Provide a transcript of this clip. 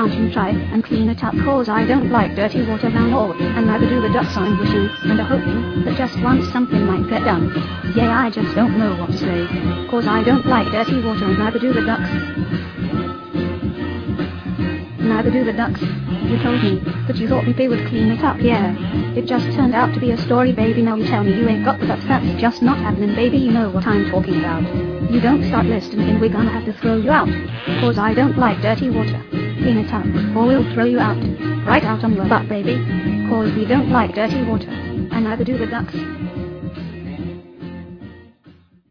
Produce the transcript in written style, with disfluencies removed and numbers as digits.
can't you try and clean it up? Cause I don't like dirty water now, and neither do the ducks. I'm wishing and hoping that just once something might get done. Yeah, I just don't know what to say. Cause I don't like dirty water and neither do the ducks. Neither do the ducks. You told me that you thought they would clean it up, yeah. It just turned out to be a story, baby. Now you tell me you ain't got the guts. That's just not happening, baby. You know what I'm talking about. You don't start listening and we're gonna have to throw you out. Cause I don't like dirty water. Clean it up or we'll throw you out. Right out on your butt, baby. Cause we don't like dirty water. And neither do the ducks.